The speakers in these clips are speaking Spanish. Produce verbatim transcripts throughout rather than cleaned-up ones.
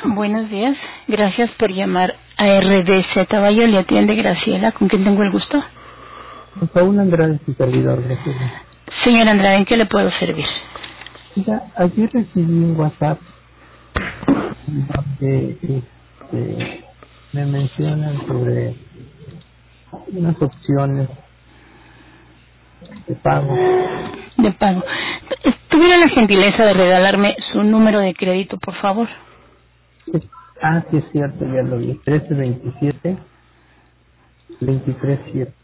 Buenos días. Gracias por llamar a R D Z Valle. Le atiende Graciela. ¿Con quién tengo el gusto? Paul Andrade, su servidor, Graciela. Señor Andrade, ¿en qué le puedo servir? Mira, ayer recibí un WhatsApp donde este, me mencionan sobre unas opciones de pago. De pago. ¿Tuviera la gentileza de regalarme su número de crédito, por favor? Es- ah, sí, es cierto, ya lo vi. trece veintisiete veintitrés siete.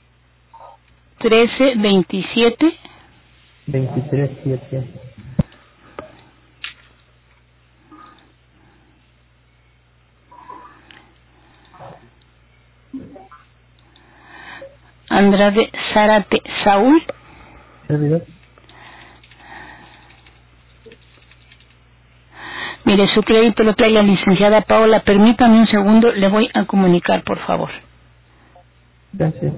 trece veintisiete. veintitrés siete. Andrade Zárate Saúl. ¿Servidor? Mire, su crédito lo trae la licenciada Paola. Permítame un segundo, le voy a comunicar, por favor. Gracias.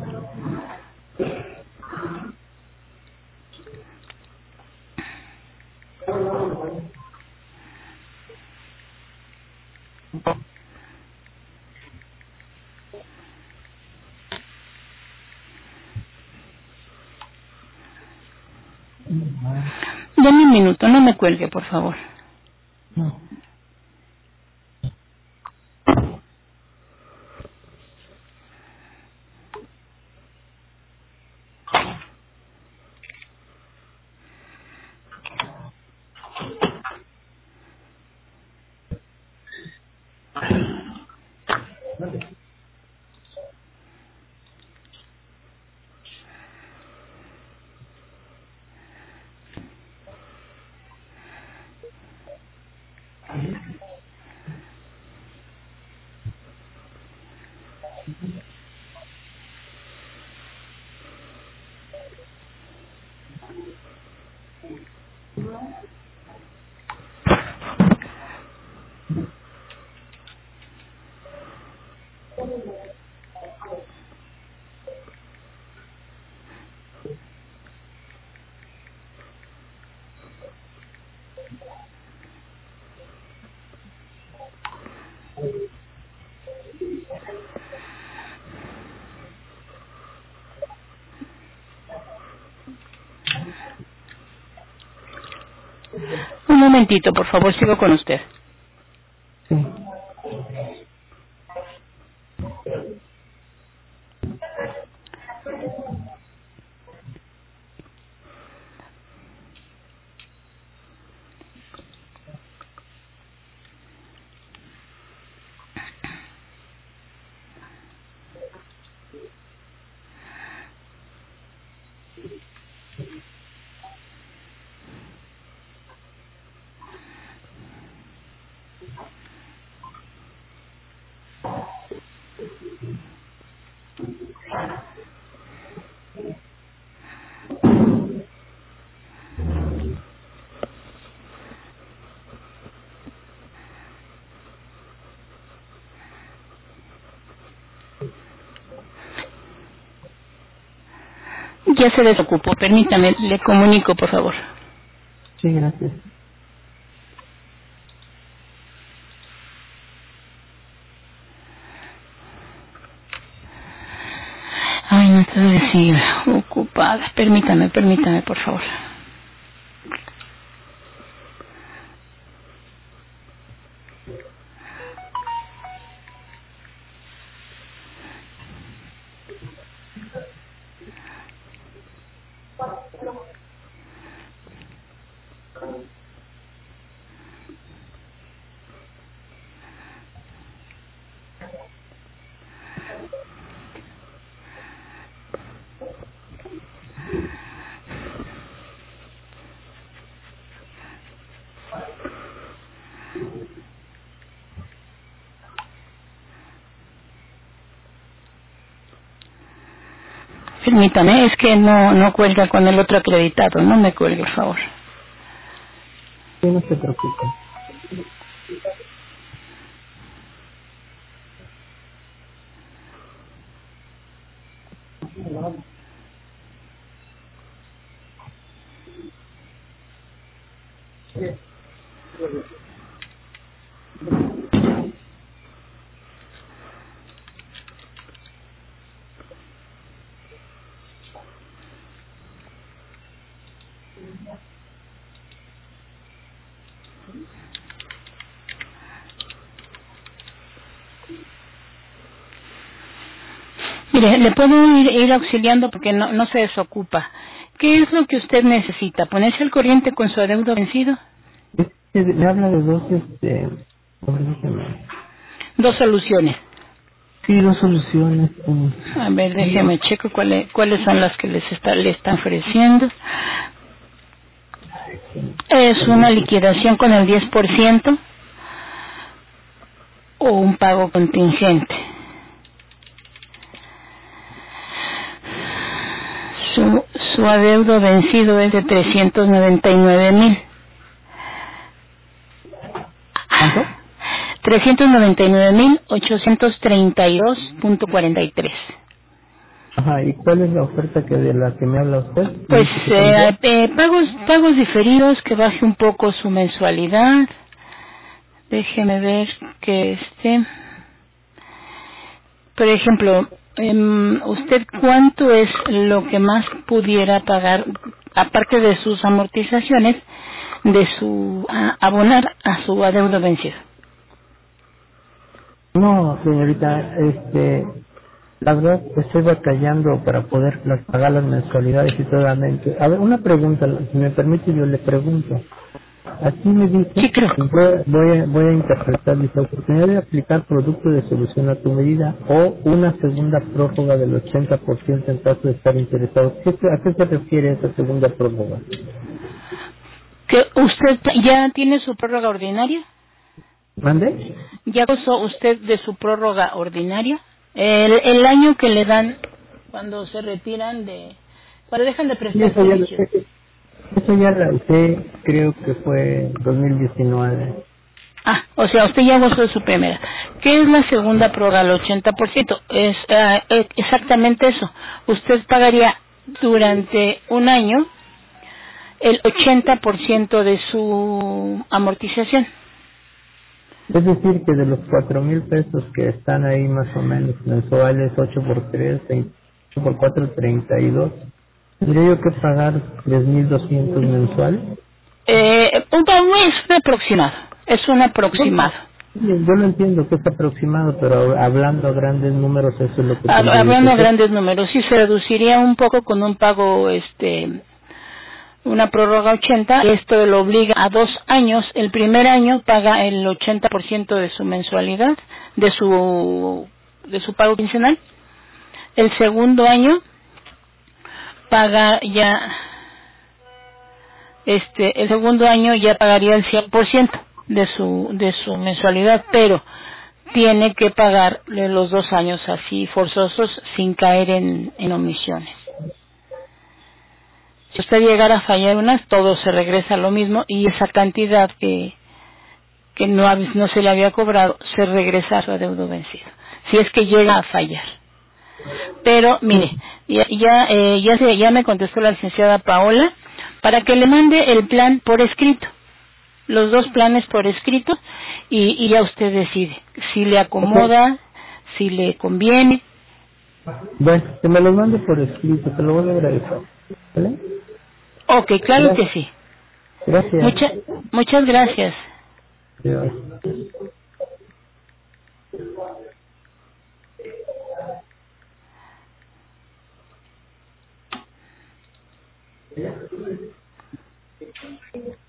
Dame un minuto, no me cuelgue, por favor. No. Un momentito, por favor, sigo con usted. Sí. Ya se desocupó, permítame, le comunico, por favor. Sí, gracias. Ay, no te decir, ocupada. Permítame, permítame, por favor. Permítame, es que no no cuelga con el otro acreditado. No me cuelgue, por favor. Sí, no se preocupe. Mire, le puedo ir, ir auxiliando porque no, no se desocupa. ¿Qué es lo que usted necesita? ¿Ponerse al corriente con su adeudo vencido? Es que me habla de dos, este, a ver, déjeme. Dos soluciones. Sí, dos soluciones. um, A ver, déjeme checo cuáles cuáles son las que les está, le están ofreciendo. Es una liquidación con el diez por ciento o un pago contingente. Su, su adeudo vencido es de trescientos noventa y nueve mil. ¿Cuánto? trescientos noventa y nueve mil ochocientos treinta y dos punto cuarenta y tres. Ajá, ¿y cuál es la oferta que de la que me habla usted? Pues ¿Dice que eh, también? eh, pagos pagos diferidos, que baje un poco su mensualidad. Déjeme ver que este, por ejemplo, eh, usted cuánto es lo que más pudiera pagar, aparte de sus amortizaciones, de su a, abonar a su adeudo vencido. No, señorita, este, la verdad estoy batallando para poder las- pagar las mensualidades y totalmente. A ver, una pregunta, si me permite yo le pregunto. Aquí me dice, Sí, creo. voy, voy, a, voy a interpretar, dice, oportunidad de aplicar producto de solución a tu medida o una segunda prórroga del ochenta por ciento en caso de estar interesado. ¿Qué se- ¿A qué se refiere esa segunda prórroga? ¿Que usted ya tiene su prórroga ordinaria? ¿Mande? ¿Ya gozó usted de su prórroga ordinaria? El, el año que le dan cuando se retiran de... cuando dejan de Sí, prestar eso ya, servicios. eso ya la usé, creo que fue dos mil diecinueve. Ah, o sea, usted ya gozó de su primera. ¿Qué es la segunda prórroga al ochenta por ciento? Es ah, eh, exactamente eso. Usted pagaría durante un año el ochenta por ciento de su amortización. Es decir, que de los cuatro mil pesos que están ahí más o menos mensuales, ocho por tres, ocho por cuatro, treinta y dos, tendría yo que pagar tres mil doscientos mensuales. Eh, un pago es un aproximado. Es un aproximado. Sí, yo lo entiendo que es aproximado, pero hablando a grandes números, eso es lo que Hab- tendría yo que Hablando a hacer. grandes números, sí se reduciría un poco con un pago, este, una prórroga ochenta. Esto lo obliga a dos años. El primer año paga el ochenta por ciento de su mensualidad, de su, de su pago quincenal. El segundo año paga ya, este, el segundo año ya pagaría el cien por ciento de su, de su mensualidad, pero tiene que pagarle los dos años así forzosos sin caer en, en omisiones. Si usted llegara a fallar unas, todo se regresa a lo mismo y esa cantidad que, que no, hab- no se le había cobrado se regresa a su adeudo vencido. Si es que llega a fallar. Pero, mire, ya, ya, eh, ya, se, ya me contestó la licenciada Paola para que le mande el plan por escrito. Los dos planes por escrito y, y ya usted decide si le Ok. acomoda, si le conviene. Bueno, que me lo mande por escrito, te lo voy a agradecer. ¿Vale? Ok, claro que Gracias. sí. Gracias. Mucha, muchas gracias. Adiós.